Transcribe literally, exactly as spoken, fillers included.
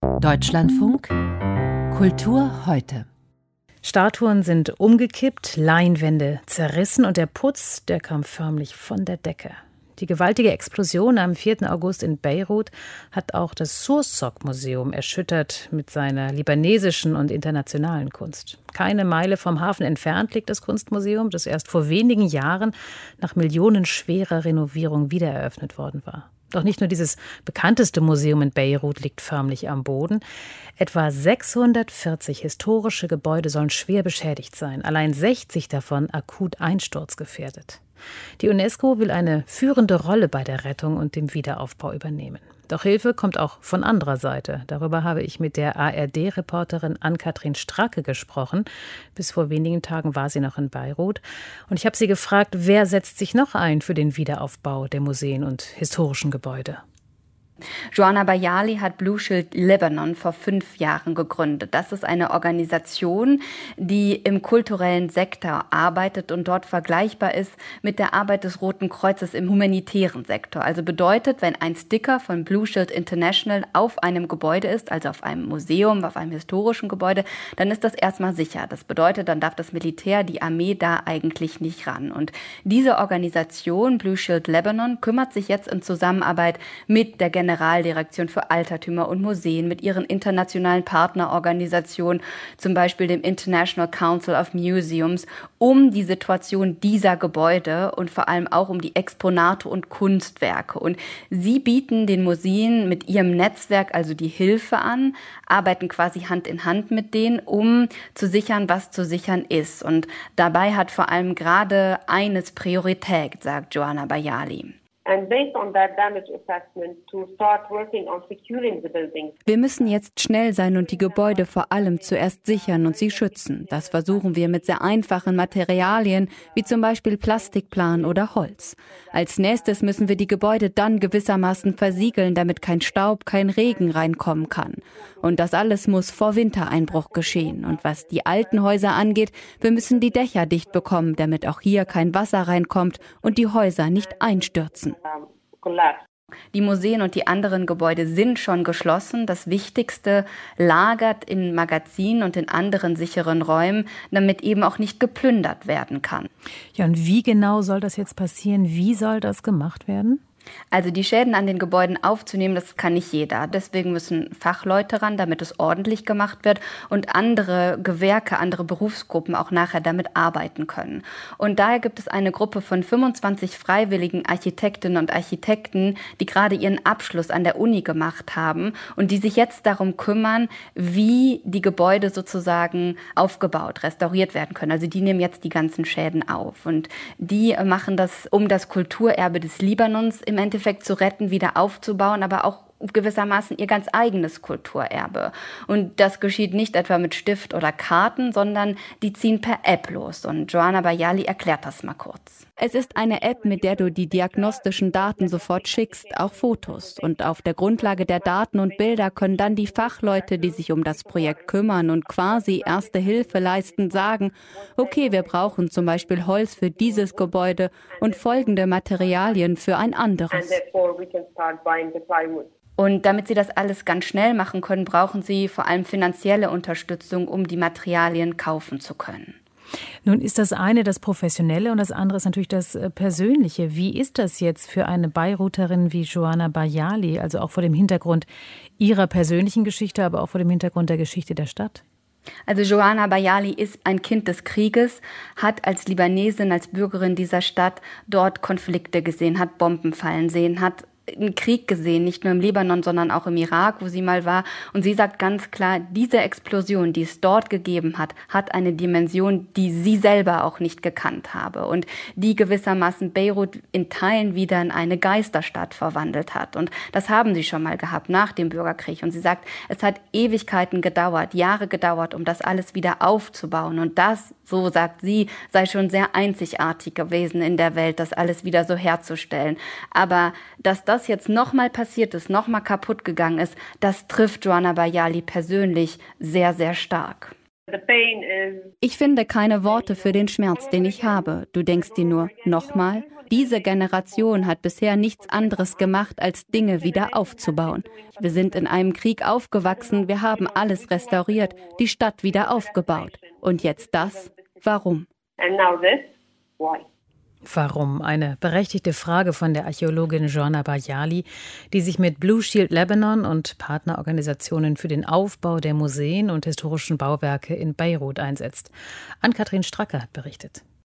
Deutschlandfunk Kultur heute. Statuen sind umgekippt, Leinwände zerrissen und der Putz, der kam förmlich von der Decke. Die gewaltige Explosion am vierten August in Beirut hat auch das Sursock-Museum erschüttert mit seiner libanesischen und internationalen Kunst. Keine Meile vom Hafen entfernt liegt das Kunstmuseum, das erst vor wenigen Jahren nach millionenschwerer Renovierung wiedereröffnet worden war. Doch nicht nur dieses bekannteste Museum in Beirut liegt förmlich am Boden. Etwa sechshundertvierzig historische Gebäude sollen schwer beschädigt sein, allein sechzig davon akut einsturzgefährdet. Die UNESCO will eine führende Rolle bei der Rettung und dem Wiederaufbau übernehmen. Doch Hilfe kommt auch von anderer Seite. Darüber habe ich mit der A R D-Reporterin Ann-Kathrin Stracke gesprochen. Bis vor wenigen Tagen war sie noch in Beirut. Und ich habe sie gefragt, wer setzt sich noch ein für den Wiederaufbau der Museen und historischen Gebäude? Joanna Bayali hat Blue Shield Lebanon vor fünf Jahren gegründet. Das ist eine Organisation, die im kulturellen Sektor arbeitet und dort vergleichbar ist mit der Arbeit des Roten Kreuzes im humanitären Sektor. Also bedeutet, wenn ein Sticker von Blue Shield International auf einem Gebäude ist, also auf einem Museum, auf einem historischen Gebäude, dann ist das erstmal sicher. Das bedeutet, dann darf das Militär, die Armee da eigentlich nicht ran. Und diese Organisation, Blue Shield Lebanon, kümmert sich jetzt in Zusammenarbeit mit der Generaldirektion für Altertümer und Museen, mit ihren internationalen Partnerorganisationen, zum Beispiel dem International Council of Museums, um die Situation dieser Gebäude und vor allem auch um die Exponate und Kunstwerke. Und sie bieten den Museen mit ihrem Netzwerk also die Hilfe an, arbeiten quasi Hand in Hand mit denen, um zu sichern, was zu sichern ist. Und dabei hat vor allem gerade eines Priorität, sagt Joanna Bayali. Wir müssen jetzt schnell sein und die Gebäude vor allem zuerst sichern und sie schützen. Das versuchen wir mit sehr einfachen Materialien, wie zum Beispiel Plastikplan oder Holz. Als nächstes müssen wir die Gebäude dann gewissermaßen versiegeln, damit kein Staub, kein Regen reinkommen kann. Und das alles muss vor Wintereinbruch geschehen. Und was die alten Häuser angeht, wir müssen die Dächer dicht bekommen, damit auch hier kein Wasser reinkommt und die Häuser nicht einstürzen. Die Museen und die anderen Gebäude sind schon geschlossen. Das Wichtigste lagert in Magazinen und in anderen sicheren Räumen, damit eben auch nicht geplündert werden kann. Ja, und wie genau soll das jetzt passieren? Wie soll das gemacht werden? Also die Schäden an den Gebäuden aufzunehmen, das kann nicht jeder. Deswegen müssen Fachleute ran, damit es ordentlich gemacht wird und andere Gewerke, andere Berufsgruppen auch nachher damit arbeiten können. Und daher gibt es eine Gruppe von fünfundzwanzig freiwilligen Architektinnen und Architekten, die gerade ihren Abschluss an der Uni gemacht haben und die sich jetzt darum kümmern, wie die Gebäude sozusagen aufgebaut, restauriert werden können. Also die nehmen jetzt die ganzen Schäden auf und die machen das, um das Kulturerbe des Libanons im Endeffekt zu retten, wieder aufzubauen, aber auch gewissermaßen ihr ganz eigenes Kulturerbe. Und das geschieht nicht etwa mit Stift oder Karten, sondern die ziehen per App los. Und Joanna Bayali erklärt das mal kurz. Es ist eine App, mit der du die diagnostischen Daten sofort schickst, auch Fotos. Und auf der Grundlage der Daten und Bilder können dann die Fachleute, die sich um das Projekt kümmern und quasi erste Hilfe leisten, sagen, okay, wir brauchen zum Beispiel Holz für dieses Gebäude und folgende Materialien für ein anderes. Und damit sie das alles ganz schnell machen können, brauchen sie vor allem finanzielle Unterstützung, um die Materialien kaufen zu können. Nun ist das eine das Professionelle und das andere ist natürlich das Persönliche. Wie ist das jetzt für eine Beiruterin wie Joanna Bayali, also auch vor dem Hintergrund ihrer persönlichen Geschichte, aber auch vor dem Hintergrund der Geschichte der Stadt? Also Joanna Bayali ist ein Kind des Krieges, hat als Libanesin, als Bürgerin dieser Stadt dort Konflikte gesehen, hat Bomben fallen sehen, hat einen Krieg gesehen, nicht nur im Libanon, sondern auch im Irak, wo sie mal war. Und sie sagt ganz klar, diese Explosion, die es dort gegeben hat, hat eine Dimension, die sie selber auch nicht gekannt habe und die gewissermaßen Beirut in Teilen wieder in eine Geisterstadt verwandelt hat. Und das haben sie schon mal gehabt nach dem Bürgerkrieg. Und sie sagt, es hat Ewigkeiten gedauert, Jahre gedauert, um das alles wieder aufzubauen. Und das, so sagt sie, sei schon sehr einzigartig gewesen in der Welt, das alles wieder so herzustellen. Aber dass das das jetzt nochmal passiert ist, nochmal kaputt gegangen ist, das trifft Joanna Bayali persönlich sehr, sehr stark. Ich finde keine Worte für den Schmerz, den ich habe. Du denkst dir nur, nochmal Diese Generation hat bisher nichts anderes gemacht, als Dinge wieder aufzubauen. Wir sind in einem Krieg aufgewachsen, wir haben alles restauriert, die Stadt wieder aufgebaut. Und jetzt das? Warum? And now this? Why? Warum? Eine berechtigte Frage von der Archäologin Joanna Bayali, die sich mit Blue Shield Lebanon und Partnerorganisationen für den Aufbau der Museen und historischen Bauwerke in Beirut einsetzt. Ann-Kathrin Stracke hat berichtet.